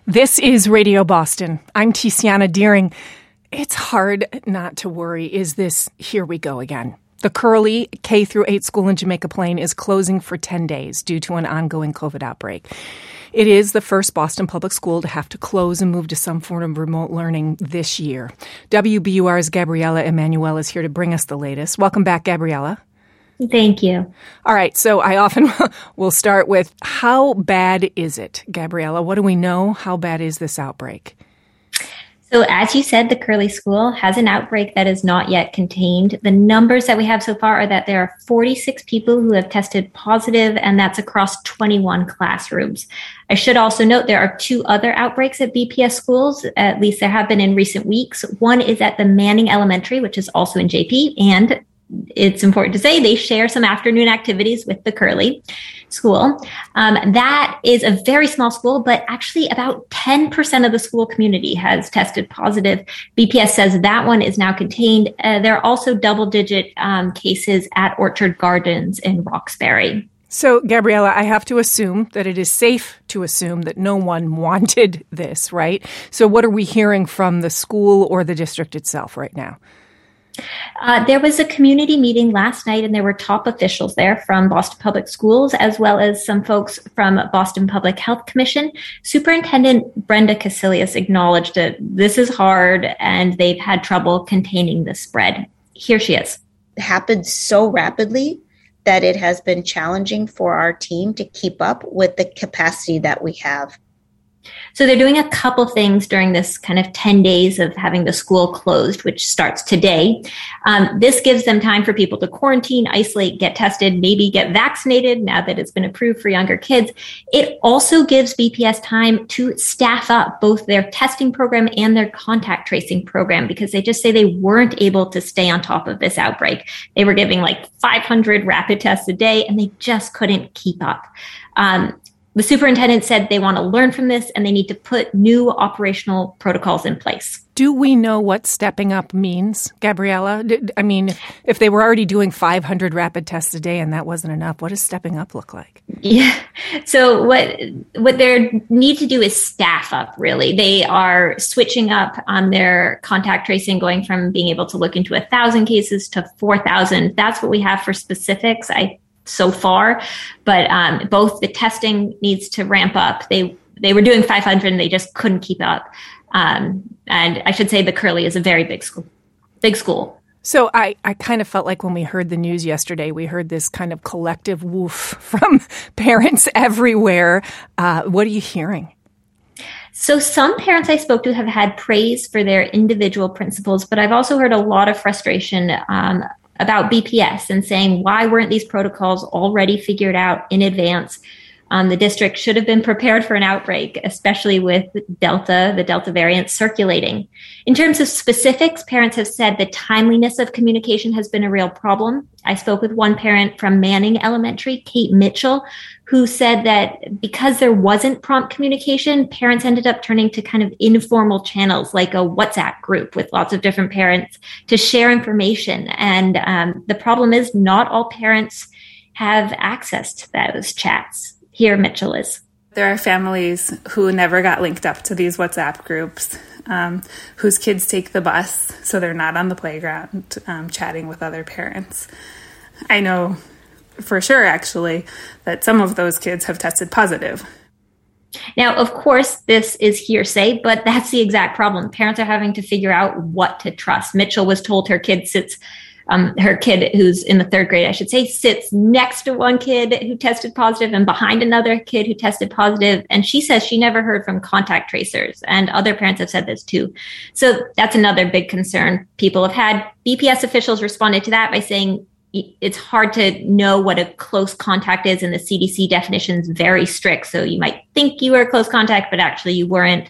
This is Radio Boston. I'm Tiziana Deering. It's hard not to worry. Is this here we go again? The Curley K-8 school in Jamaica Plain is closing for 10 days due to an ongoing COVID outbreak. It is the first Boston public school to have to close and move to some form of remote learning this year. WBUR's Gabriella Emanuel is here to bring us the latest. Welcome back, Gabriella. Thank you. All right, so I often will start with, how bad is it, Gabriella? What do we know? How bad is this outbreak? So as you said, the Curley School has an outbreak that is not yet contained. The numbers that we have so far are that there are 46 people who have tested positive, and that's across 21 classrooms. I should also note there are two other outbreaks at BPS schools, at least there have been in recent weeks. One is at the Manning Elementary, which is also in JP, and it's important to say they share some afternoon activities with the Curley School. That is a very small school, but actually about 10% of the school community has tested positive. BPS says that one is now contained. There are also double-digit cases at Orchard Gardens in Roxbury. So, Gabriella, I have to assume that it is safe to assume that no one wanted this, right? So what are we hearing from the school or the district itself right now? There was a community meeting last night, and there were top officials there from Boston Public Schools, as well as some folks from Boston Public Health Commission. Superintendent Brenda Casilius acknowledged that this is hard and they've had trouble containing the spread. Here she is. It happened so rapidly that it has been challenging for our team to keep up with the capacity that we have. So they're doing a couple things during this kind of 10 days of having the school closed, which starts today. This gives them time for people to quarantine, isolate, get tested, maybe get vaccinated now that it's been approved for younger kids. It also gives BPS time to staff up both their testing program and their contact tracing program, because they just say they weren't able to stay on top of this outbreak. They were giving like 500 rapid tests a day, and they just couldn't keep up. The superintendent said they want to learn from this and they need to put new operational protocols in place. Do we know what stepping up means, Gabriella? I mean, if they were already doing 500 rapid tests a day and that wasn't enough, what does stepping up look like? Yeah. So what they need to do is staff up, really. They are switching up on their contact tracing, going from being able to look into 1,000 cases to 4,000. That's what we have for specifics. So far, but both the testing needs to ramp up. They were doing 500 and they just couldn't keep up. And I should say the Curley is a very big school. So I kind of felt like when we heard the news yesterday, we heard this kind of collective woof from parents everywhere. What are you hearing? So some parents I spoke to have had praise for their individual principals, but I've also heard a lot of frustration about BPS and saying, why weren't these protocols already figured out in advance? The district should have been prepared for an outbreak, especially with the Delta variant circulating. In terms of specifics, parents have said the timeliness of communication has been a real problem. I spoke with one parent from Manning Elementary, Kate Mitchell, who said that because there wasn't prompt communication, parents ended up turning to kind of informal channels like a WhatsApp group with lots of different parents to share information. And the problem is not all parents have access to those chats. Here Mitchell is. There are families who never got linked up to these WhatsApp groups, whose kids take the bus, so they're not on the playground chatting with other parents. I know for sure, actually, that some of those kids have tested positive. Now, of course, this is hearsay, but that's the exact problem. Parents are having to figure out what to trust. Mitchell was told her kid who's in the third grade, I should say, sits next to one kid who tested positive and behind another kid who tested positive. And she says she never heard from contact tracers. And other parents have said this too. So that's another big concern people have had. BPS officials responded to that by saying it's hard to know what a close contact is, and the CDC definition is very strict. So you might think you were a close contact, but actually you weren't.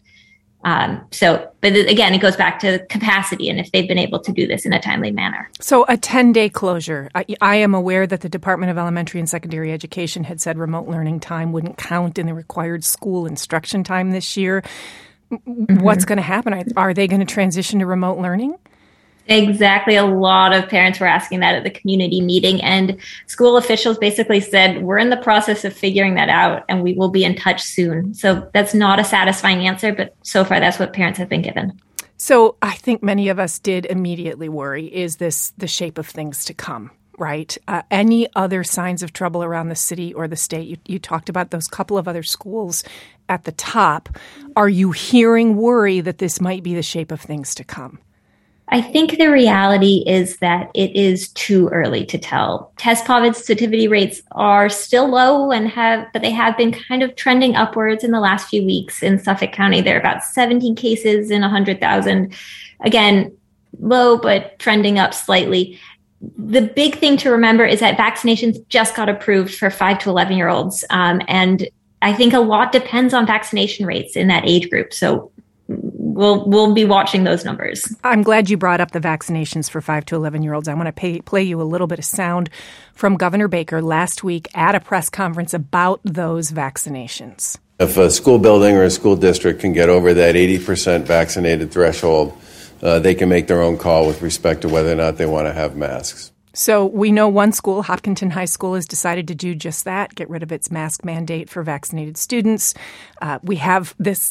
But again, it goes back to capacity and if they've been able to do this in a timely manner. So a 10-day closure. I am aware that the Department of Elementary and Secondary Education had said remote learning time wouldn't count in the required school instruction time this year. Mm-hmm. What's going to happen? Are they going to transition to remote learning? Exactly. A lot of parents were asking that at the community meeting, and school officials basically said, we're in the process of figuring that out and we will be in touch soon. So that's not a satisfying answer, but so far that's what parents have been given. So I think many of us did immediately worry, is this the shape of things to come, right? Any other signs of trouble around the city or the state? You talked about those couple of other schools at the top. Are you hearing worry that this might be the shape of things to come? I think the reality is that it is too early to tell. Test positivity rates are still low but they have been kind of trending upwards in the last few weeks in Suffolk County. There are about 17 cases in 100,000. Again, low, but trending up slightly. The big thing to remember is that vaccinations just got approved for 5 to 11-year-olds. And I think a lot depends on vaccination rates in that age group. So we'll be watching those numbers. I'm glad you brought up the vaccinations for 5 to 11-year-olds. I want to play you a little bit of sound from Governor Baker last week at a press conference about those vaccinations. If a school building or a school district can get over that 80% vaccinated threshold, they can make their own call with respect to whether or not they want to have masks. So we know one school, Hopkinton High School, has decided to do just that, get rid of its mask mandate for vaccinated students. We have this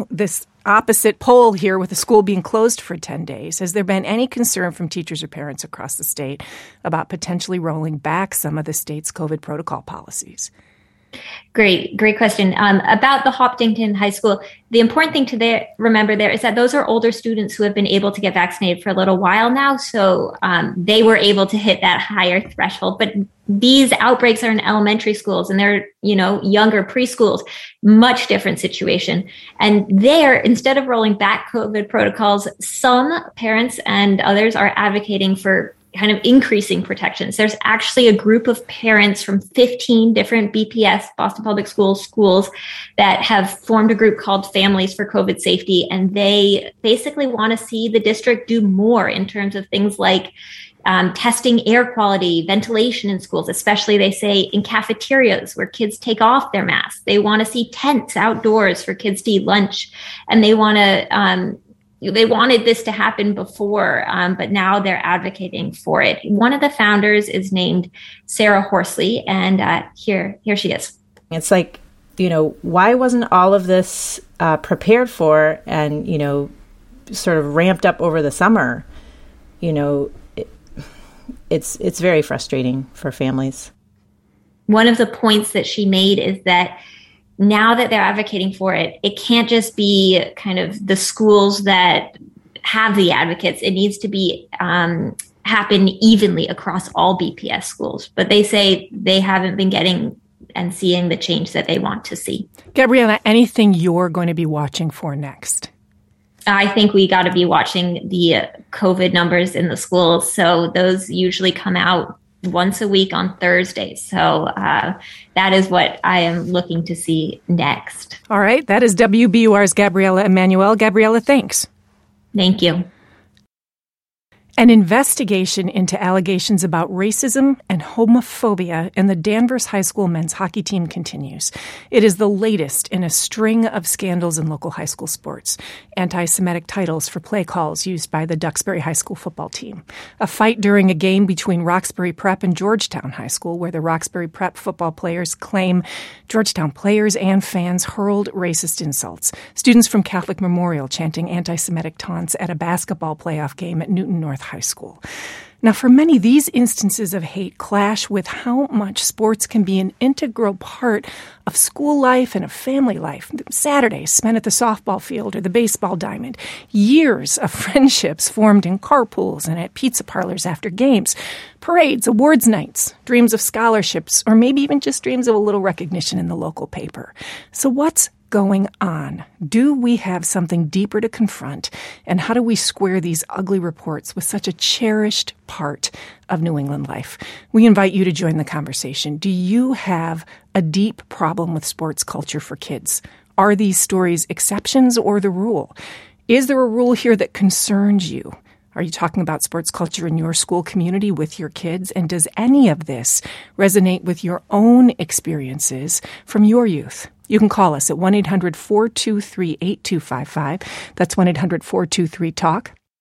opposite pole here with the school being closed for 10 days. Has there been any concern from teachers or parents across the state about potentially rolling back some of the state's COVID protocol policies? Great question. About the Hopkinton High School, the important thing to remember there is that those are older students who have been able to get vaccinated for a little while now. So they were able to hit that higher threshold. But these outbreaks are in elementary schools and they're, younger preschools, much different situation. And there, instead of rolling back COVID protocols, some parents and others are advocating for kind of increasing protections. There's actually a group of parents from 15 different BPS, Boston Public schools that have formed a group called Families for COVID Safety. And they basically want to see the district do more in terms of things like testing air quality, ventilation in schools, especially they say in cafeterias where kids take off their masks. They want to see tents outdoors for kids to eat lunch. And they want to, they wanted this to happen before, but now they're advocating for it. One of the founders is named Sarah Horsley, and here she is. It's like, why wasn't all of this prepared for and, sort of ramped up over the summer? It's very frustrating for families. One of the points that she made is that now that they're advocating for it, it can't just be kind of the schools that have the advocates. It needs to be happen evenly across all BPS schools. But they say they haven't been getting and seeing the change that they want to see. Gabriella, anything you're going to be watching for next? I think we got to be watching the COVID numbers in the schools. So those usually come out once a week on Thursdays. So that is what I am looking to see next. All right. That is WBUR's Gabriella Emanuel. Gabriella, thanks. Thank you. An investigation into allegations about racism and homophobia in the Danvers High School men's hockey team continues. It is the latest in a string of scandals in local high school sports. Anti-Semitic titles for play calls used by the Duxbury High School football team. A fight during a game between Roxbury Prep and Georgetown High School, where the Roxbury Prep football players claim Georgetown players and fans hurled racist insults. Students from Catholic Memorial chanting anti-Semitic taunts at a basketball playoff game at Newton North High School. Now, for many, these instances of hate clash with how much sports can be an integral part of school life and of family life. Saturdays spent at the softball field or the baseball diamond. Years of friendships formed in carpools and at pizza parlors after games. Parades, awards nights, dreams of scholarships, or maybe even just dreams of a little recognition in the local paper. So what's going on? Do we have something deeper to confront? And how do we square these ugly reports with such a cherished part of New England life? We invite you to join the conversation. Do you have a deep problem with sports culture for kids? Are these stories exceptions or the rule? Is there a rule here that concerns you? Are you talking about sports culture in your school community with your kids? And does any of this resonate with your own experiences from your youth? You can call us at 1-800-423-8255. That's 1-800-423-TALK.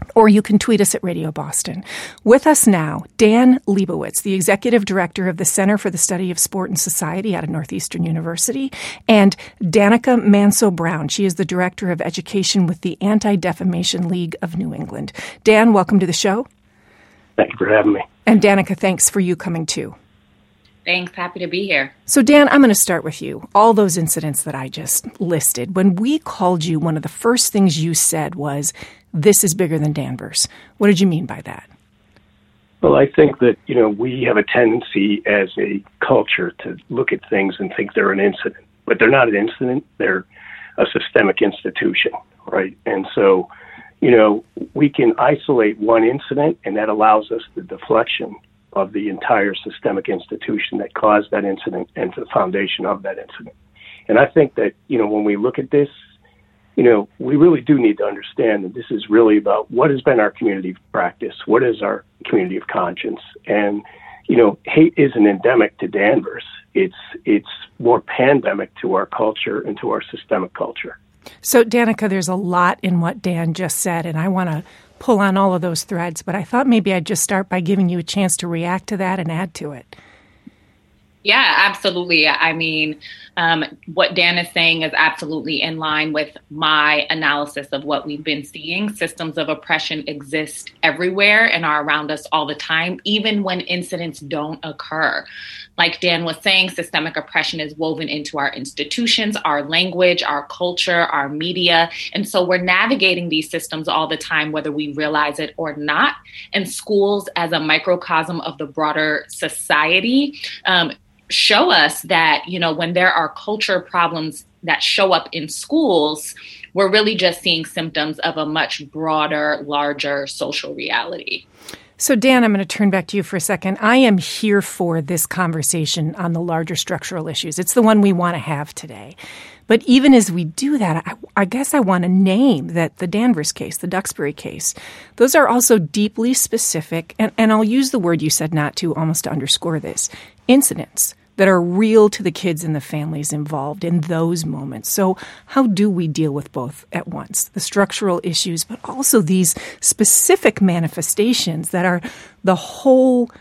Or you can tweet us at Radio Boston. With us now, Dan Leibowitz, the Executive Director of the Center for the Study of Sport and Society out of Northeastern University, and Danica Manso-Brown. She is the Director of Education with the Anti-Defamation League of New England. Dan, welcome to the show. Thank you for having me. And Danica, thanks for you coming too. Thanks. Happy to be here. So, Dan, I'm going to start with you. All those incidents that I just listed, when we called you, one of the first things you said was, this is bigger than Danvers. What did you mean by that? Well, I think that, we have a tendency as a culture to look at things and think they're an incident. But they're not an incident. They're a systemic institution, right? And so, we can isolate one incident, and that allows us the deflection of the entire systemic institution that caused that incident and the foundation of that incident. And I think that, when we look at this, we really do need to understand that this is really about what has been our community practice, what is our community of conscience. And, hate isn't endemic to Danvers. It's more pandemic to our culture and to our systemic culture. So, Danica, there's a lot in what Dan just said, and I want to pull on all of those threads, but I thought maybe I'd just start by giving you a chance to react to that and add to it. Yeah, absolutely. I mean, what Dan is saying is absolutely in line with my analysis of what we've been seeing. Systems of oppression exist everywhere and are around us all the time, even when incidents don't occur. Like Dan was saying, systemic oppression is woven into our institutions, our language, our culture, our media. And so we're navigating these systems all the time, whether we realize it or not. And schools, as a microcosm of the broader society, show us that, when there are culture problems that show up in schools, we're really just seeing symptoms of a much broader, larger social reality. So, Dan, I'm going to turn back to you for a second. I am here for this conversation on the larger structural issues. It's the one we want to have today. But even as we do that, I guess I want to name that the Danvers case, the Duxbury case, those are also deeply specific, and I'll use the word you said not to almost to underscore this, incidents that are real to the kids and the families involved in those moments. So how do we deal with both at once? The structural issues, but also these specific manifestations that are the whole,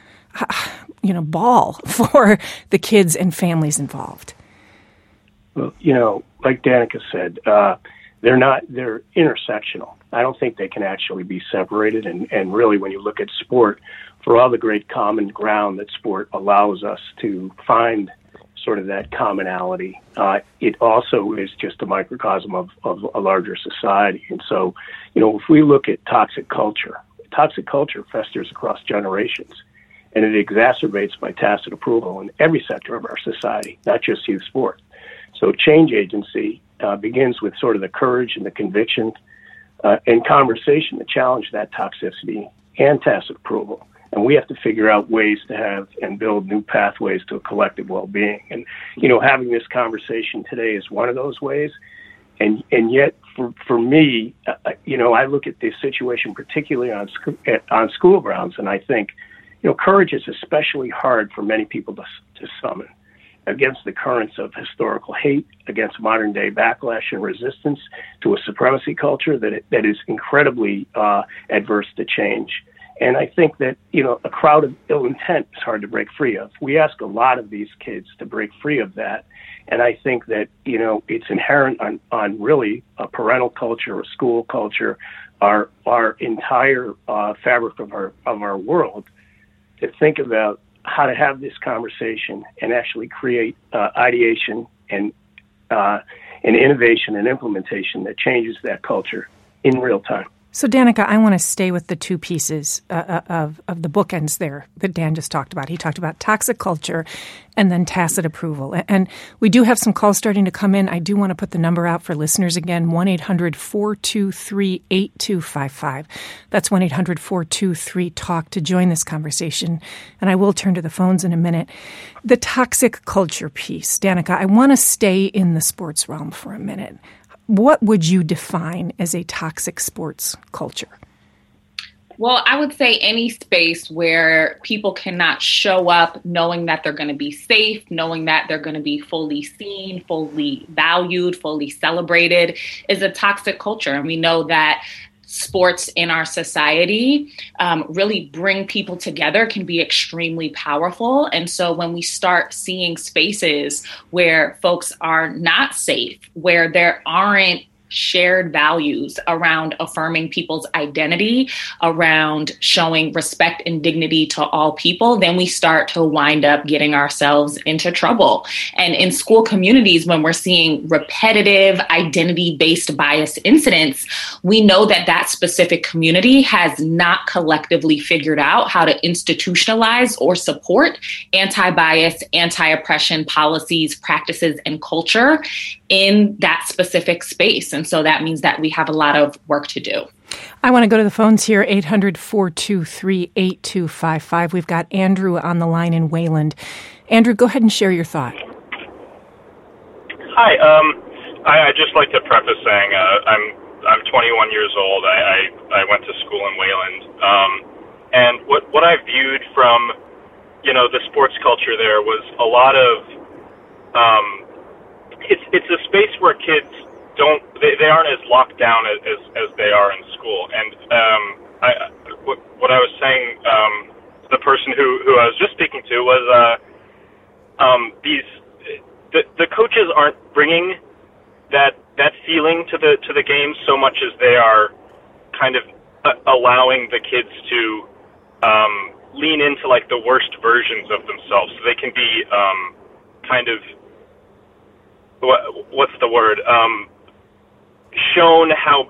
ball for the kids and families involved. Well, like Danica said, they're intersectional. I don't think they can actually be separated. And really, when you look at sport, for all the great common ground that sport allows us to find sort of that commonality, it also is just a microcosm of a larger society. And so, if we look at toxic culture festers across generations, and it exacerbates by tacit approval in every sector of our society, not just youth sport. So change agency begins with sort of the courage and the conviction and conversation to challenge that toxicity and tacit approval. And we have to figure out ways to have and build new pathways to a collective well-being. And, having this conversation today is one of those ways. And yet, for me, I look at this situation particularly on school grounds, and I think, courage is especially hard for many people to summon against the currents of historical hate, against modern-day backlash and resistance to a supremacy culture that is incredibly adverse to change. And I think that, a crowd of ill intent is hard to break free of. We ask a lot of these kids to break free of that. And I think that, it's inherent on really a parental culture, a school culture, our entire fabric of our world, to think about how to have this conversation and actually create ideation and innovation and implementation that changes that culture in real time. So, Danica, I want to stay with the two pieces of the bookends there that Dan just talked about. He talked about toxic culture and then tacit approval. And we do have some calls starting to come in. I do want to put the number out for listeners again, 1-800-423-8255. That's 1-800-423-TALK to join this conversation. And I will turn to the phones in a minute. The toxic culture piece, Danica, I want to stay in the sports realm for a minute. What would you define as a toxic sports culture? Well, I would say any space where people cannot show up knowing that they're going to be safe, knowing that they're going to be fully seen, fully valued, fully celebrated is a toxic culture. And we know that sports in our society really bring people together can be extremely powerful. And so when we start seeing spaces where folks are not safe, where there aren't shared values around affirming people's identity, around showing respect and dignity to all people, then we start to wind up getting ourselves into trouble. And in school communities, when we're seeing repetitive identity-based bias incidents, we know that that specific community has not collectively figured out how to institutionalize or support anti-bias, anti-oppression policies, practices, and culture in that specific space. And so that means that we have a lot of work to do. I want to go to the phones here, 800-423-8255. We've got Andrew on the line in Wayland. Andrew, go ahead and share your thought. Hi. I just like to preface saying I'm 21 years old. I went to school in Wayland. And what I viewed from, the sports culture there was a lot of it's a space where kids they aren't as locked down as they are in school. And what I was saying, the person who I was just speaking to was the coaches aren't bringing that feeling to the game so much as they are kind of allowing the kids to lean into like the worst versions of themselves, so they can be kind of what's the word? Shown how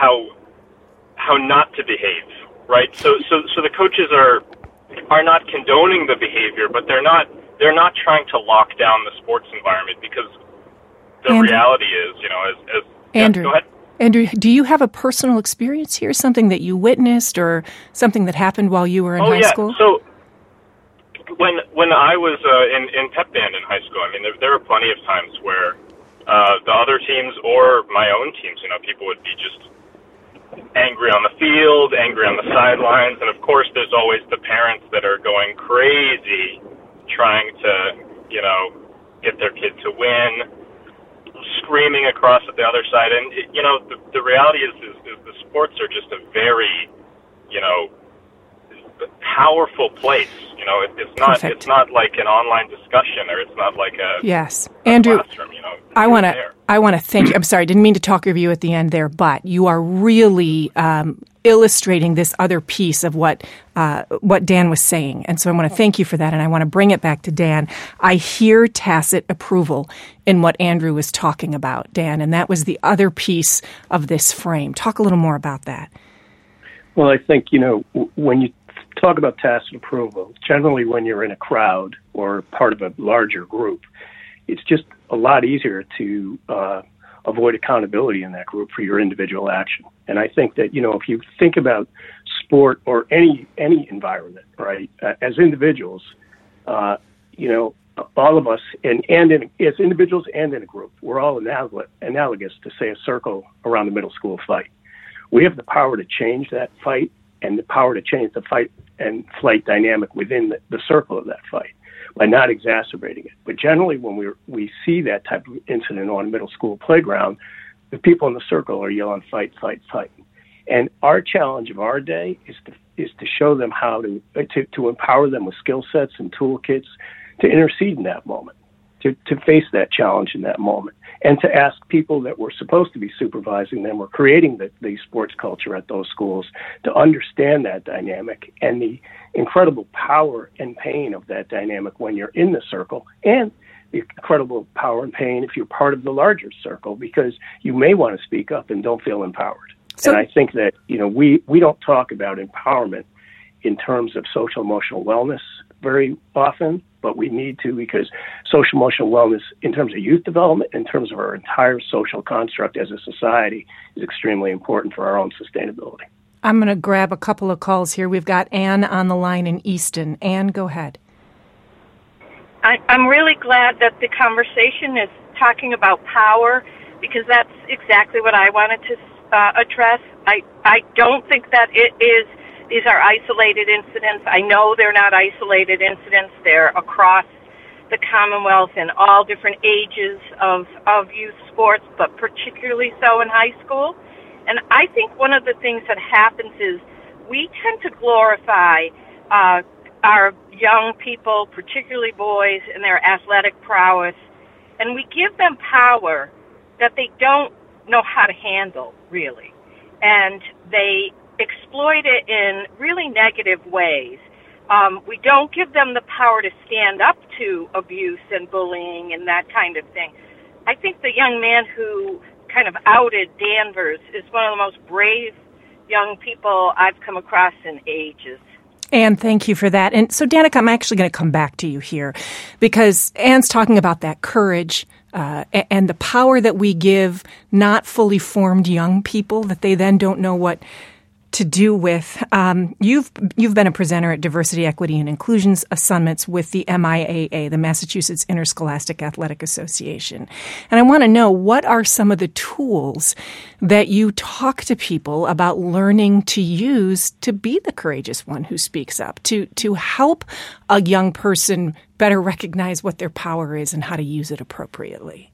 not to behave, right? So the coaches are not condoning the behavior, but they're not trying to lock down the sports environment, because the Andrew, reality is, as Andrew, go ahead. Andrew, do you have a personal experience here, something that you witnessed or something that happened while you were in high school? So when I was in pep band in high school, I mean, there were plenty of times where the other teams or my own teams, people would be just angry on the field, angry on the sidelines, and of course there's always the parents that are going crazy trying to, get their kid to win, screaming across at the other side. And, the reality is the sports are just a very, powerful place. It's not like an online discussion, or it's not like a Andrew, classroom. I want to thank you. I'm sorry, I didn't mean to talk over you at the end there, but you are really illustrating this other piece of what Dan was saying, and so I want to thank you for that, and I want to bring it back to Dan. I hear tacit approval in what Andrew was talking about, Dan, and that was the other piece of this frame. Talk a little more about that. Well, I think, when you talk about tacit approval, generally when you're in a crowd or part of a larger group, it's just a lot easier to avoid accountability in that group for your individual action. And I think that, if you think about sport or any environment, right, as individuals, all of us, and as individuals and in a group, we're all analogous to, say, a circle around the middle school fight. We have the power to change that fight and the power to change the fight and flight dynamic within the circle of that fight by not exacerbating it. But generally, when we see that type of incident on a middle school playground, the people in the circle are yelling, fight, fight, fight. And our challenge of our day is to show them how to empower them with skill sets and toolkits to intercede in that moment, to face that challenge in that moment, and to ask people that were supposed to be supervising them or creating the sports culture at those schools to understand that dynamic and the incredible power and pain of that dynamic when you're in the circle, and the incredible power and pain if you're part of the larger circle, because you may want to speak up and don't feel empowered. And I think that, we don't talk about empowerment in terms of social emotional wellness very often, but we need to, because social emotional wellness in terms of youth development, in terms of our entire social construct as a society, is extremely important for our own sustainability. I'm going to grab a couple of calls here. We've got Ann on the line in Easton. Ann, go ahead. I'm really glad that the conversation is talking about power, because that's exactly what I wanted to address. I don't think that these are isolated incidents. I know they're not isolated incidents. They're across the Commonwealth in all different ages of youth sports, but particularly so in high school. And I think one of the things that happens is we tend to glorify our young people, particularly boys, and their athletic prowess, and we give them power that they don't know how to handle, really. And they exploit it in really negative ways. We don't give them the power to stand up to abuse and bullying and that kind of thing. I think the young man who kind of outed Danvers is one of the most brave young people I've come across in ages. Anne, thank you for that. And so, Danica, I'm actually going to come back to you here because Anne's talking about that courage and the power that we give not fully formed young people that they then don't know what to do with. You've been a presenter at Diversity, Equity, and Inclusion Summits with the MIAA, the Massachusetts Interscholastic Athletic Association. And I want to know, what are some of the tools that you talk to people about learning to use to be the courageous one who speaks up, to help a young person better recognize what their power is and how to use it appropriately?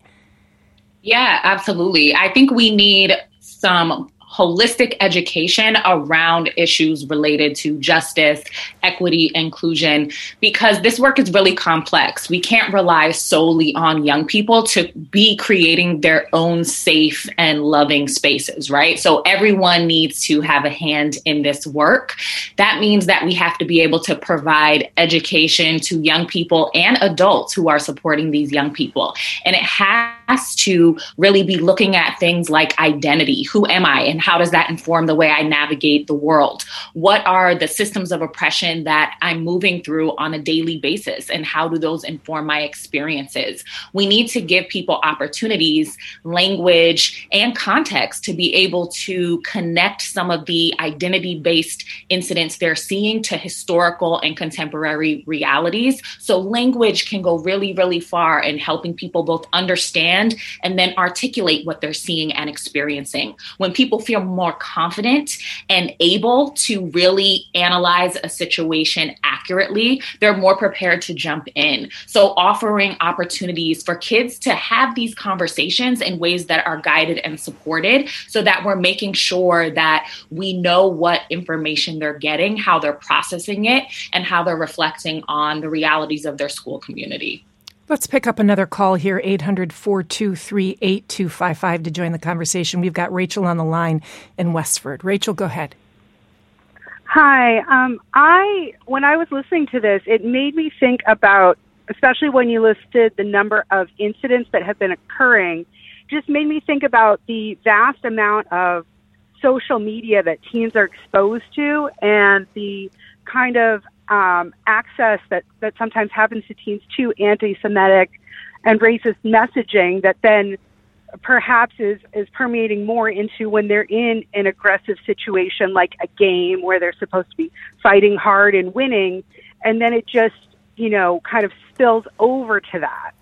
Yeah, absolutely. I think we need some holistic education around issues related to justice, equity, inclusion, because this work is really complex. We can't rely solely on young people to be creating their own safe and loving spaces, right? So everyone needs to have a hand in this work. That means that we have to be able to provide education to young people and adults who are supporting these young people. And it has to really be looking at things like identity. Who am I? And how does that inform the way I navigate the world? What are the systems of oppression that I'm moving through on a daily basis? And how do those inform my experiences? We need to give people opportunities, language, and context to be able to connect some of the identity-based incidents they're seeing to historical and contemporary realities. So language can go really, really far in helping people both understand and then articulate what they're seeing and experiencing. When people feel more confident and able to really analyze a situation accurately, they're more prepared to jump in. So offering opportunities for kids to have these conversations in ways that are guided and supported so that we're making sure that we know what information they're getting, how they're processing it, and how they're reflecting on the realities of their school community. Let's pick up another call here, 800-423-8255 to join the conversation. We've got Rachel on the line in Westford. Rachel, go ahead. Hi. When I was listening to this, it made me think about, especially when you listed the number of incidents that have been occurring, just made me think about the vast amount of social media that teens are exposed to and the kind of access that sometimes happens to teens to anti-Semitic and racist messaging that then perhaps is permeating more into when they're in an aggressive situation like a game where they're supposed to be fighting hard and winning, and then it just, kind of spills over to that.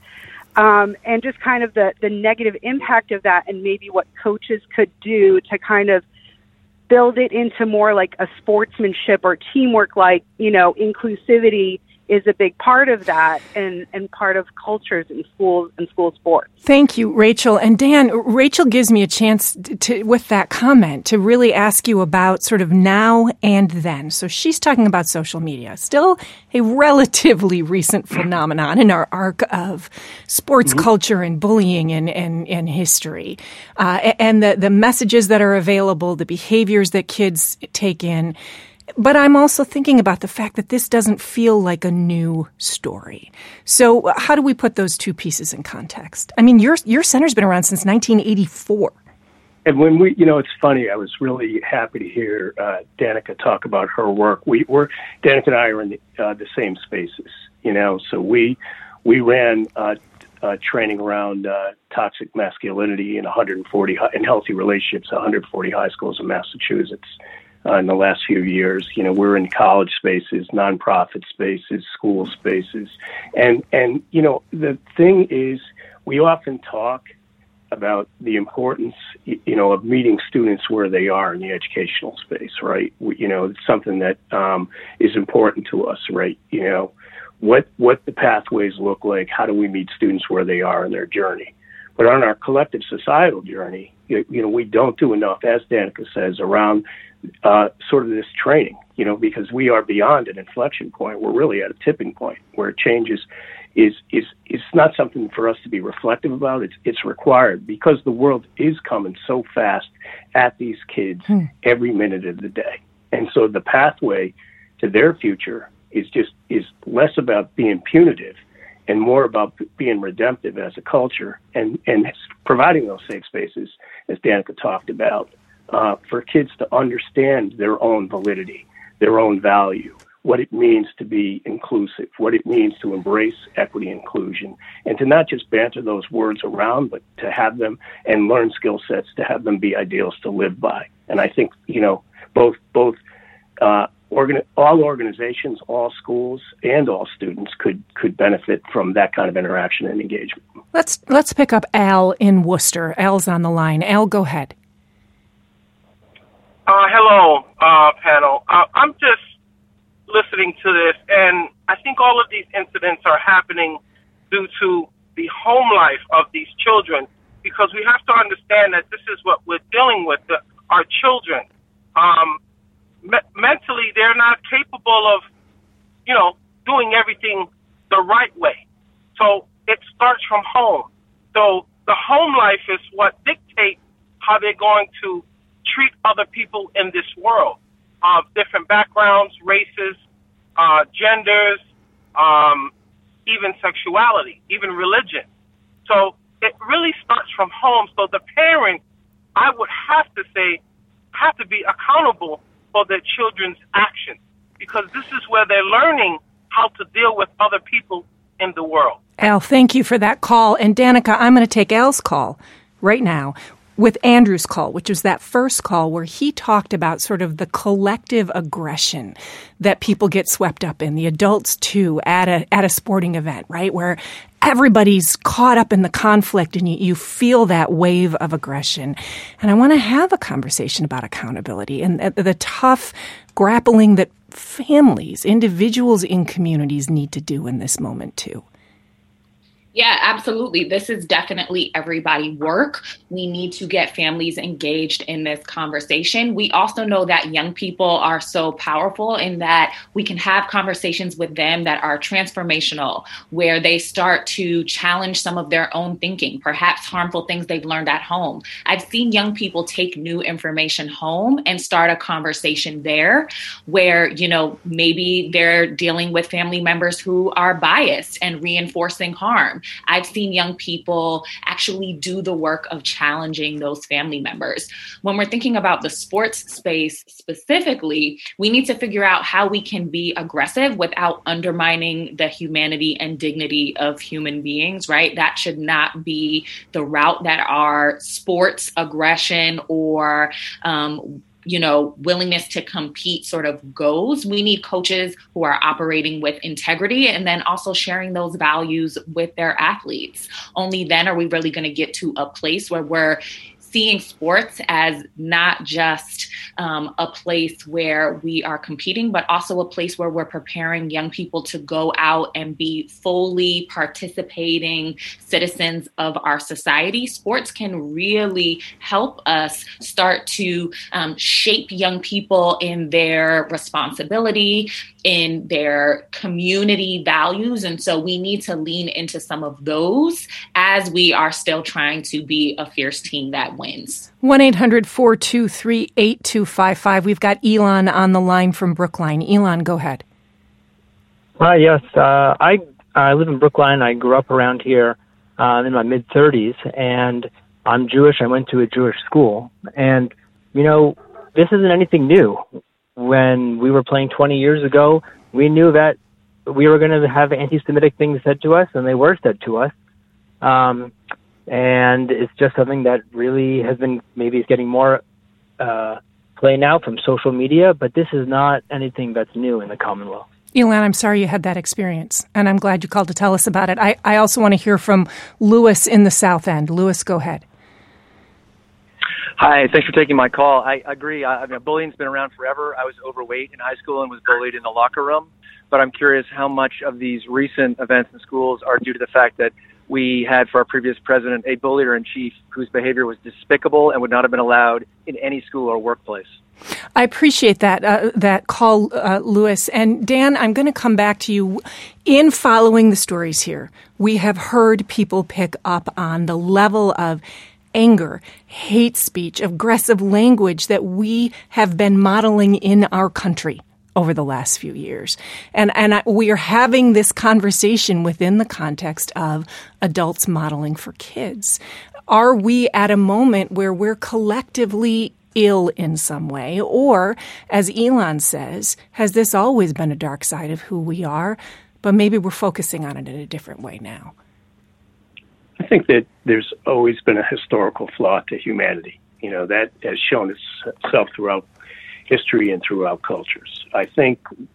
And just kind of the negative impact of that, and maybe what coaches could do to kind of build it into more like a sportsmanship or teamwork, like, inclusivity is a big part of that and part of cultures in schools and school sports. Thank you, Rachel. And Dan, Rachel gives me a chance to, with that comment, to really ask you about sort of now and then. So she's talking about social media, still a relatively recent phenomenon in our arc of sports culture and bullying and history. And the messages that are available, the behaviors that kids take in. But I'm also thinking about the fact that this doesn't feel like a new story. So how do we put those two pieces in context? I mean, your center's been around since 1984. And when it's funny, I was really happy to hear Danica talk about her work. Danica and I are in the same spaces, so we ran training around toxic masculinity in 140 in healthy relationships, 140 high schools in Massachusetts. In the last few years, we're in college spaces, nonprofit spaces, school spaces. And the thing is, we often talk about the importance, of meeting students where they are in the educational space, right? It's something that is important to us, right? What the pathways look like, how do we meet students where they are in their journey? But on our collective societal journey, we don't do enough, as Danica says, around sort of this training, because we are beyond an inflection point. We're really at a tipping point where change is not something for us to be reflective about. It's required because the world is coming so fast at these kids every minute of the day. And so the pathway to their future is less about being punitive and more about being redemptive as a culture and providing those safe spaces, as Danica talked about, for kids to understand their own validity, their own value, what it means to be inclusive, what it means to embrace equity and inclusion, and to not just banter those words around, but to have them and learn skill sets to have them be ideals to live by. And I think, both all organizations, all schools, and all students could benefit from that kind of interaction and engagement. Let's pick up Al in Worcester. Al's on the line. Al, go ahead. Hello, panel. I'm just listening to this, and I think all of these incidents are happening due to the home life of these children, because we have to understand that this is what we're dealing with, our children. Mentally, they're not capable of, doing everything the right way. So it starts from home. So the home life is what dictates how they're going to treat other people in this world of different backgrounds, races, genders, even sexuality, even religion. So it really starts from home. So the parents, I would have to say, have to be accountable for their children's actions, because this is where they're learning how to deal with other people in the world. Al, thank you for that call. And Danica, I'm going to take Al's call right now with Andrew's call, which was that first call where he talked about sort of the collective aggression that people get swept up in, the adults too, at a sporting event, right, where everybody's caught up in the conflict and you feel that wave of aggression. And I want to have a conversation about accountability and the tough grappling that families, individuals in communities need to do in this moment too. Yeah, absolutely. This is definitely everybody work. We need to get families engaged in this conversation. We also know that young people are so powerful in that we can have conversations with them that are transformational, where they start to challenge some of their own thinking, perhaps harmful things they've learned at home. I've seen young people take new information home and start a conversation there where, maybe they're dealing with family members who are biased and reinforcing harm. I've seen young people actually do the work of challenging those family members. When we're thinking about the sports space specifically, we need to figure out how we can be aggressive without undermining the humanity and dignity of human beings, right? That should not be the route that our sports aggression or willingness to compete sort of goes. We need coaches who are operating with integrity and then also sharing those values with their athletes. Only then are we really going to get to a place where we're seeing sports as not just a place where we are competing, but also a place where we're preparing young people to go out and be fully participating citizens of our society. Sports can really help us start to shape young people in their responsibility, in their community values. And so we need to lean into some of those as we are still trying to be a fierce team that wins. 1-800-423-8255. We've got Elon on the line from Brookline. Elon, go ahead. Yes. I live in Brookline. I grew up around here in my mid-30s, and I'm Jewish. I went to a Jewish school. And, this isn't anything new. When we were playing 20 years ago, we knew that we were going to have anti-Semitic things said to us, and they were said to us. And it's just something that really has been, maybe it's getting more play now from social media, but this is not anything that's new in the Commonwealth. Elon, I'm sorry you had that experience, and I'm glad you called to tell us about it. I also want to hear from Lewis in the South End. Lewis, go ahead. Hi, thanks for taking my call. I agree. Bullying's been around forever. I was overweight in high school and was bullied in the locker room. But I'm curious how much of these recent events in schools are due to the fact that we had for our previous president a bullier-in-chief whose behavior was despicable and would not have been allowed in any school or workplace. I appreciate that call, Louis. And Dan, I'm going to come back to you. In following the stories here, we have heard people pick up on the level of anger, hate speech, aggressive language that we have been modeling in our country over the last few years. And we are having this conversation within the context of adults modeling for kids. Are we at a moment where we're collectively ill in some way? Or, as Elon says, has this always been a dark side of who we are, but maybe we're focusing on it in a different way now? I think that there's always been a historical flaw to humanity. That has shown itself throughout history and throughout cultures. I think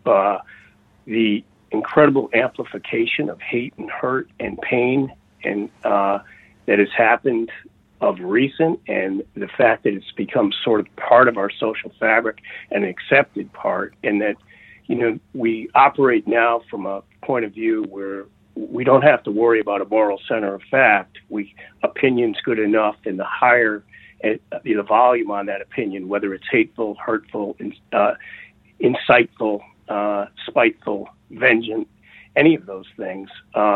the incredible amplification of hate and hurt and pain and that has happened of recent, and the fact that it's become sort of part of our social fabric, an accepted part, and that, we operate now from a point of view where we don't have to worry about a moral center of fact. Opinion's good enough, and the higher the volume on that opinion, whether it's hateful, hurtful, insightful, spiteful, vengeant, any of those things,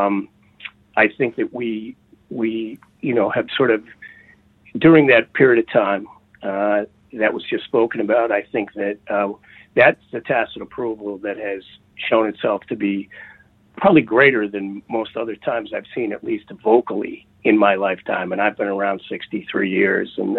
I think that we have sort of, during that period of time that was just spoken about, I think that that's the tacit approval that has shown itself to be probably greater than most other times I've seen, at least vocally, in my lifetime. And I've been around 63 years. And,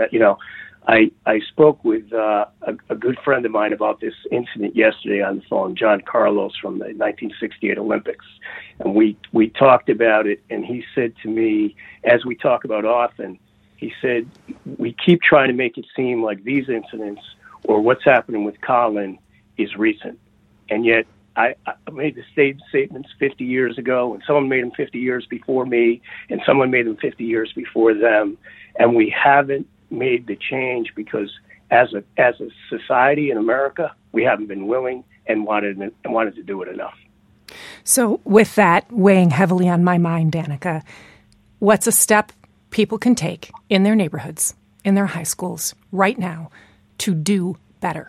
I spoke with a good friend of mine about this incident yesterday on the phone, John Carlos from the 1968 Olympics. And we talked about it, and he said to me, as we talk about often, he said, we keep trying to make it seem like these incidents or what's happening with Colin is recent. And yet I made the same statements 50 years ago, and someone made them 50 years before me, and someone made them 50 years before them. And we haven't made the change because as a society in America, we haven't been willing and wanted to do it enough. So with that weighing heavily on my mind, Danica, what's a step people can take in their neighborhoods, in their high schools right now to do better?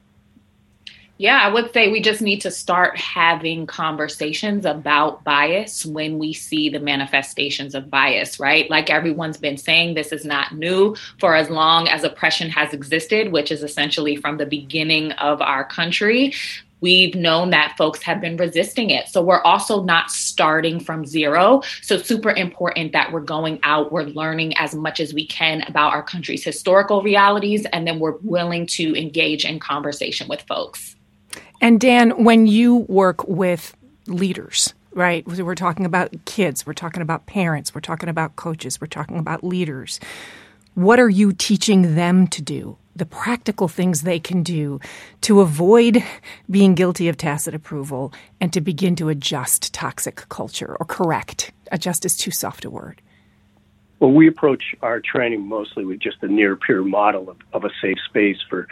Yeah, I would say we just need to start having conversations about bias when we see the manifestations of bias, right? Like everyone's been saying, this is not new. For as long as oppression has existed, which is essentially from the beginning of our country, we've known that folks have been resisting it. So we're also not starting from zero. So super important that we're going out, we're learning as much as we can about our country's historical realities, and then we're willing to engage in conversation with folks. And Dan, when you work with leaders, right, we're talking about kids, we're talking about parents, we're talking about coaches, we're talking about leaders, what are you teaching them to do? The practical things they can do to avoid being guilty of tacit approval and to begin to adjust toxic culture, or correct. Adjust is too soft a word. Well, we approach our training mostly with just a near peer model of a safe space for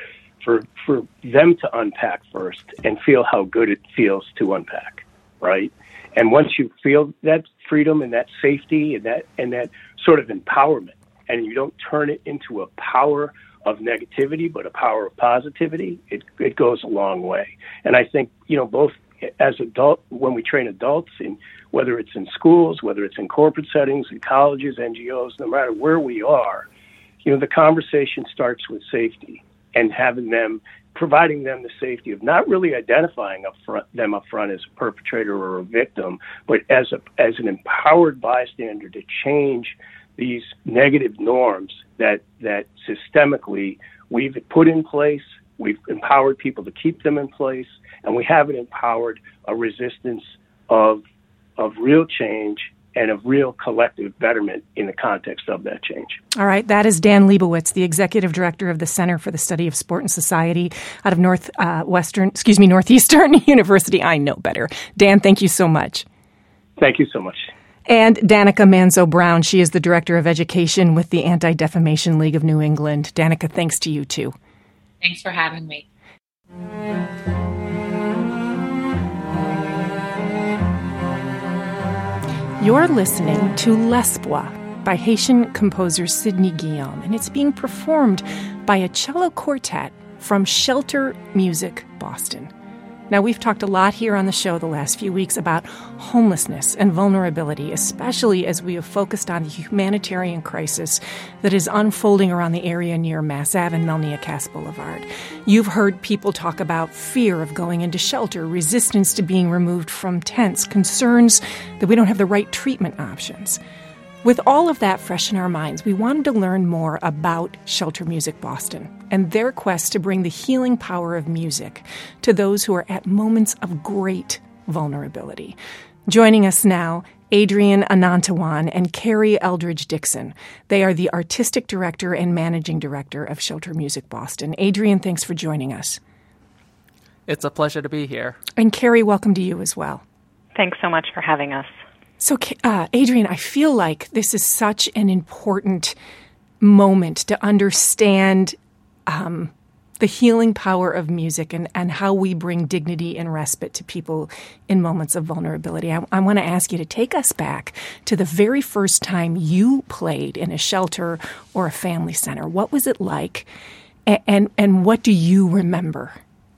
them to unpack first and feel how good it feels to unpack, right? And once you feel that freedom and that safety and that sort of empowerment, and you don't turn it into a power of negativity, but a power of positivity, it goes a long way. And I think, both as adult, when we train adults, in whether it's in schools, whether it's in corporate settings, in colleges, NGOs, no matter where we are, the conversation starts with safety and providing them the safety of not really identifying them up front as a perpetrator or a victim, but as an empowered bystander to change these negative norms that systemically we've put in place. We've empowered people to keep them in place, and we haven't empowered a resistance of real change and of real collective betterment in the context of that change. All right. That is Dan Leibowitz, the Executive Director of the Center for the Study of Sport and Society out of Northeastern University. I know better. Dan, thank you so much. Thank you so much. And Danica Manzo-Brown, she is the Director of Education with the Anti-Defamation League of New England. Danica, thanks to you too. Thanks for having me. You're listening to L'Espoir by Haitian composer Sidney Guillaume, and it's being performed by a cello quartet from Shelter Music Boston. Now, we've talked a lot here on the show the last few weeks about homelessness and vulnerability, especially as we have focused on the humanitarian crisis that is unfolding around the area near Mass Ave and Melnia Cass Boulevard. You've heard people talk about fear of going into shelter, resistance to being removed from tents, concerns that we don't have the right treatment options. With all of that fresh in our minds, we wanted to learn more about Shelter Music Boston and their quest to bring the healing power of music to those who are at moments of great vulnerability. Joining us now, Adrian Anantawan and Carrie Eldridge Dixon. They are the artistic director and managing director of Shelter Music Boston. Adrian, thanks for joining us. It's a pleasure to be here. And Carrie, welcome to you as well. Thanks so much for having us. So, Adrian, I feel like this is such an important moment to understand the healing power of music and how we bring dignity and respite to people in moments of vulnerability. I want to ask you to take us back to the very first time you played in a shelter or a family center. What was it like, and what do you remember?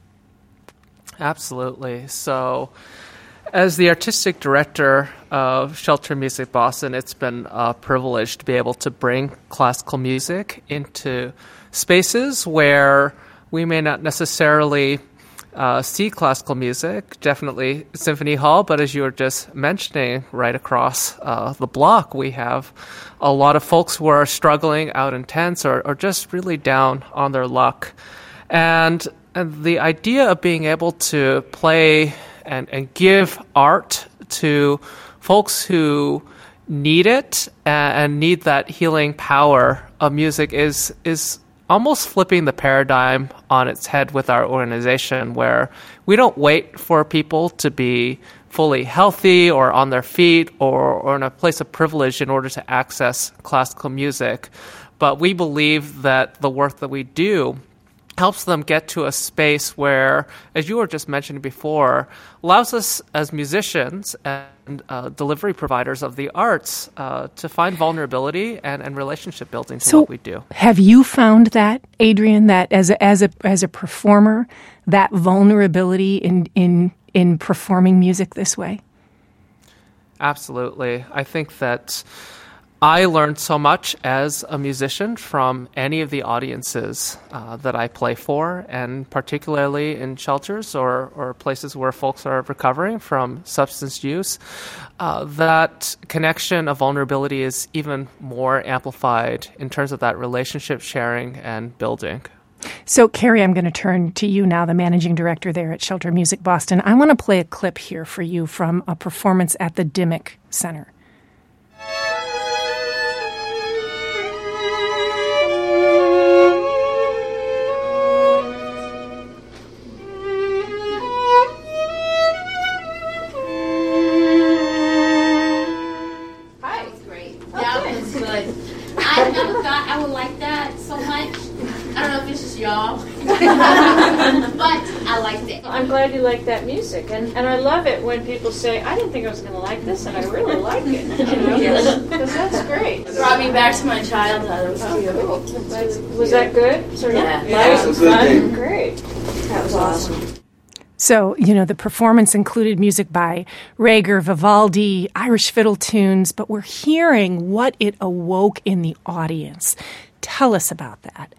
Absolutely. So, as the artistic director of Shelter Music Boston, it's been a privilege to be able to bring classical music into spaces where we may not necessarily see classical music, definitely Symphony Hall, but as you were just mentioning, right across the block, we have a lot of folks who are struggling out in tents or just really down on their luck. And the idea of being able to play and give art to folks who need it and need that healing power of music is almost flipping the paradigm on its head with our organization, where we don't wait for people to be fully healthy or on their feet or in a place of privilege in order to access classical music. But we believe that the work that we do helps them get to a space where, as you were just mentioning before, allows us as musicians and delivery providers of the arts to find vulnerability and relationship building to what we do. Have you found that, Adrian, that as a performer, that vulnerability in performing music this way? Absolutely. I think that I learned so much as a musician from any of the audiences that I play for, and particularly in shelters or places where folks are recovering from substance use. That connection of vulnerability is even more amplified in terms of that relationship sharing and building. So, Carrie, I'm going to turn to you now, the managing director there at Shelter Music Boston. I want to play a clip here for you from a performance at the Dimmock Center. I'm glad you like that music, and I love it when people say, I didn't think I was going to like this, and I really like it. Because that's great. It brought me back to my childhood. Was that good? Yeah. Nice and fun? Great. That was awesome. So, the performance included music by Reger, Vivaldi, Irish fiddle tunes, but we're hearing what it awoke in the audience. Tell us about that.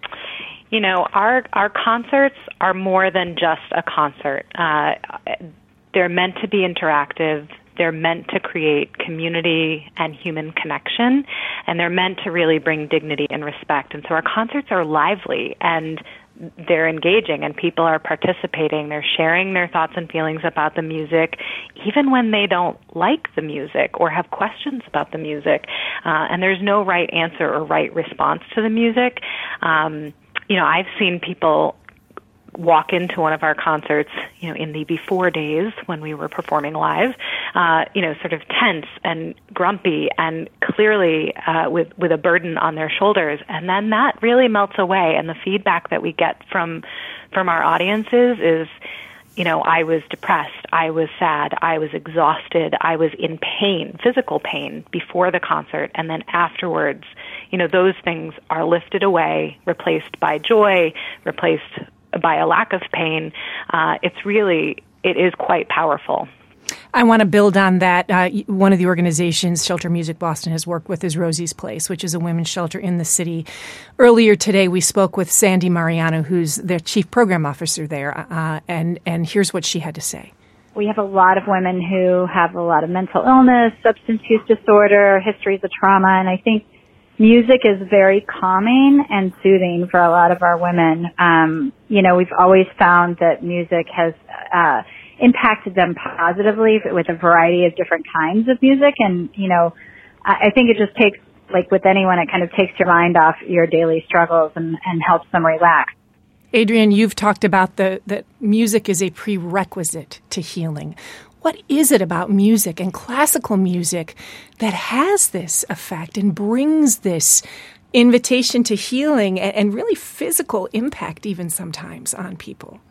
Our concerts are more than just a concert. They're meant to be interactive. They're meant to create community and human connection, and they're meant to really bring dignity and respect. And so our concerts are lively, and they're engaging, and people are participating. They're sharing their thoughts and feelings about the music, even when they don't like the music or have questions about the music. And there's no right answer or right response to the music. I've seen people walk into one of our concerts, in the before days when we were performing live, sort of tense and grumpy and clearly with a burden on their shoulders. And then that really melts away. And the feedback that we get from our audiences is, I was depressed, I was sad, I was exhausted, I was in pain, physical pain before the concert, and then afterwards, those things are lifted away, replaced by joy, replaced by a lack of pain. It is quite powerful. I want to build on that. One of the organizations Shelter Music Boston has worked with is Rosie's Place, which is a women's shelter in the city. Earlier today, we spoke with Sandy Mariano, who's the chief program officer there, and here's what she had to say. We have a lot of women who have a lot of mental illness, substance use disorder, histories of trauma, and I think music is very calming and soothing for a lot of our women. We've always found that music has impacted them positively with a variety of different kinds of music. And, I think it just takes, like with anyone, it kind of takes your mind off your daily struggles and helps them relax. Adrienne, you've talked about that music is a prerequisite to healing. What is it about music and classical music that has this effect and brings this invitation to healing and really physical impact even sometimes on people?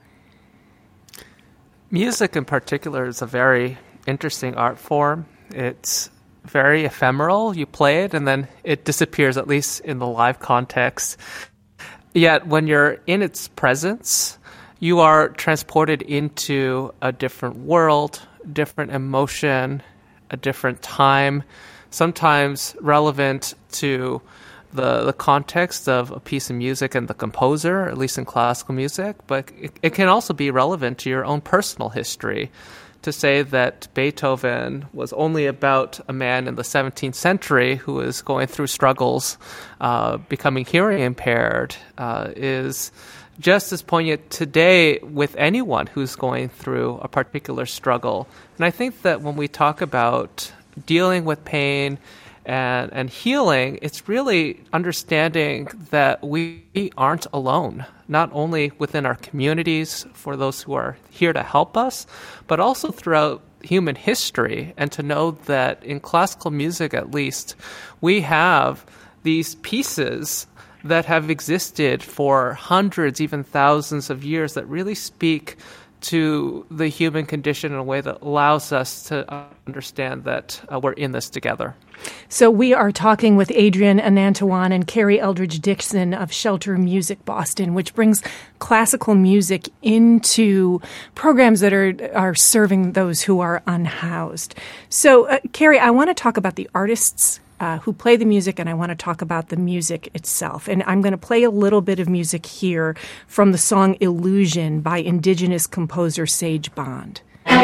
Music in particular is a very interesting art form. It's very ephemeral. You play it and then it disappears, at least in the live context. Yet when you're in its presence, you are transported into a different world, different emotion, a different time, sometimes relevant to the context of a piece of music and the composer, at least in classical music, but it can also be relevant to your own personal history. To say that Beethoven was only about a man in the 17th century who was going through struggles, becoming hearing impaired, is just as poignant today with anyone who's going through a particular struggle. And I think that when we talk about dealing with pain and healing, it's really understanding that we aren't alone, not only within our communities for those who are here to help us, but also throughout human history, and to know that in classical music, at least, we have these pieces that have existed for hundreds, even thousands of years that really speak to the human condition in a way that allows us to understand that we're in this together. So we are talking with Adrienne Anantawan and Carrie Eldridge Dixon of Shelter Music Boston, which brings classical music into programs that are serving those who are unhoused. So, Carrie, I want to talk about the artists who play the music, and I want to talk about the music itself. And I'm going to play a little bit of music here from the song Illusion by Indigenous composer Sage Bond.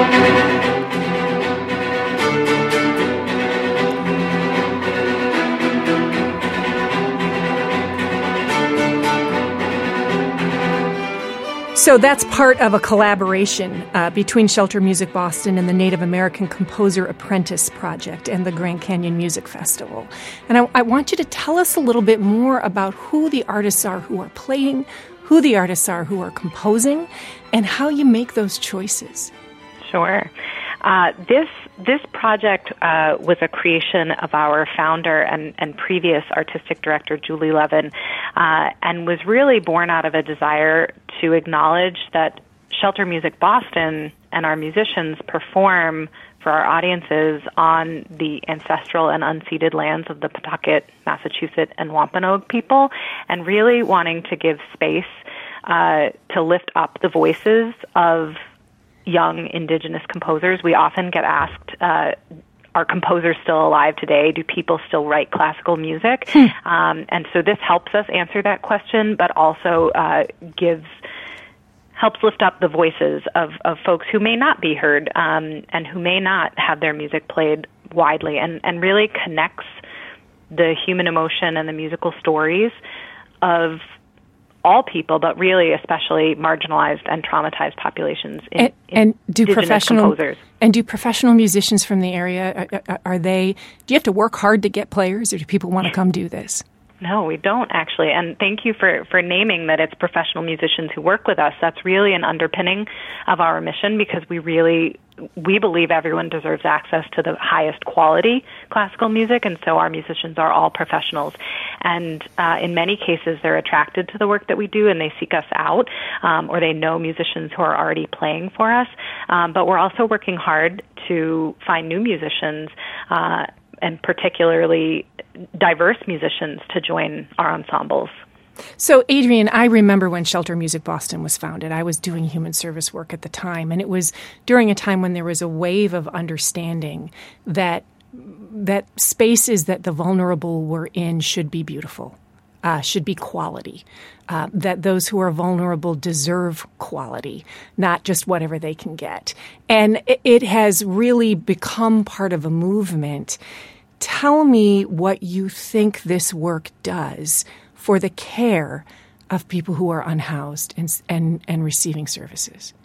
So that's part of a collaboration between Shelter Music Boston and the Native American Composer Apprentice Project and the Grand Canyon Music Festival. And I want you to tell us a little bit more about who the artists are who are playing, who the artists are who are composing, and how you make those choices. Sure. This project was a creation of our founder and previous artistic director, Julie Levin, and was really born out of a desire to acknowledge that Shelter Music Boston and our musicians perform for our audiences on the ancestral and unceded lands of the Pawtucket, Massachusetts, and Wampanoag people, and really wanting to give space to lift up the voices of young Indigenous composers. We often get asked, are composers still alive today? Do people still write classical music? And so this helps us answer that question, but also helps lift up the voices of folks who may not be heard and who may not have their music played widely, and really connects the human emotion and the musical stories of all people, but really especially marginalized and traumatized populations in do composers. And do professional musicians from the area, do you have to work hard to get players, or do people want to come do this? No, we don't actually. And thank you for naming that it's professional musicians who work with us. That's really an underpinning of our mission, because we believe everyone deserves access to the highest quality classical music, and so our musicians are all professionals. And in many cases, they're attracted to the work that we do, and they seek us out, or they know musicians who are already playing for us. But we're also working hard to find new musicians, and particularly diverse musicians to join our ensembles. So, Adrienne, I remember when Shelter Music Boston was founded. I was doing human service work at the time, and it was during a time when there was a wave of understanding that spaces that the vulnerable were in should be beautiful, should be quality, that those who are vulnerable deserve quality, not just whatever they can get. And it has really become part of a movement. Tell me what you think this work does for the care of people who are unhoused and receiving services.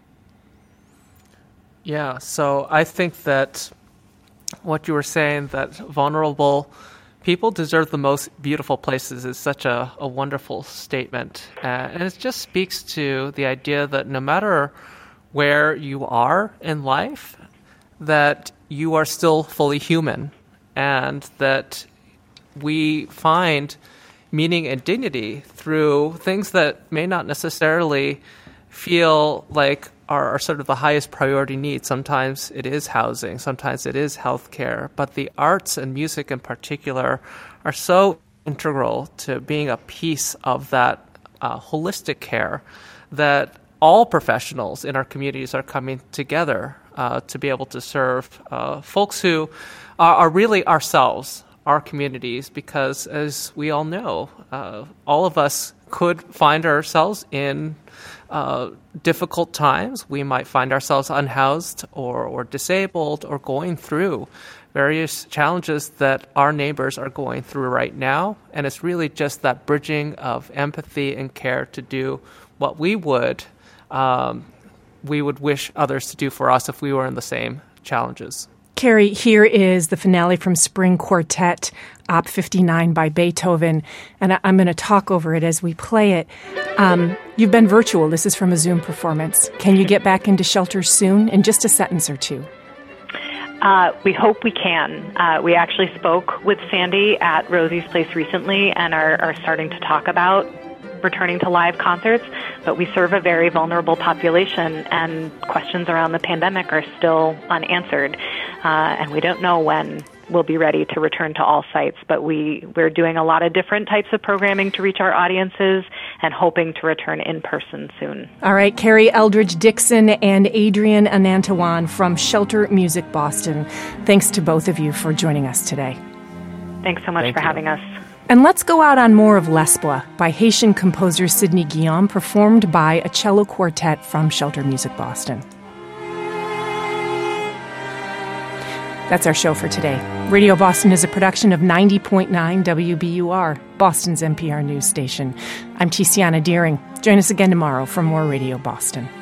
Yeah, so I think that what you were saying, that vulnerable people deserve the most beautiful places, is such a wonderful statement. And it just speaks to the idea that no matter where you are in life, that you are still fully human, and that we find meaning and dignity through things that may not necessarily feel like are sort of the highest priority needs. Sometimes it is housing, sometimes it is healthcare, but the arts and music in particular are so integral to being a piece of that holistic care that all professionals in our communities are coming together to be able to serve folks who are really ourselves, our communities, because as we all know, all of us could find ourselves in difficult times. We might find ourselves unhoused or disabled or going through various challenges that our neighbors are going through right now. And it's really just that bridging of empathy and care to do what we would wish others to do for us if we were in the same challenges. Carrie, here is the finale from Spring Quartet, Op. 59 by Beethoven, and I'm going to talk over it as we play it. You've been virtual. This is from a Zoom performance. Can you get back into shelter soon? In just a sentence or two. We hope we can. We actually spoke with Sandy at Rosie's Place recently and are starting to talk about returning to live concerts, but we serve a very vulnerable population, and questions around the pandemic are still unanswered, and we don't know when we'll be ready to return to all sites, but we're doing a lot of different types of programming to reach our audiences and hoping to return in person soon. All right, Carrie Eldridge Dixon and Adrienne Anantawan from Shelter Music Boston. Thanks to both of you for joining us today. Thanks so much for having us. And let's go out on more of L'Espoir by Haitian composer Sidney Guillaume, performed by a cello quartet from Shelter Music Boston. That's our show for today. Radio Boston is a production of 90.9 WBUR, Boston's NPR news station. I'm Tiziana Deering. Join us again tomorrow for more Radio Boston.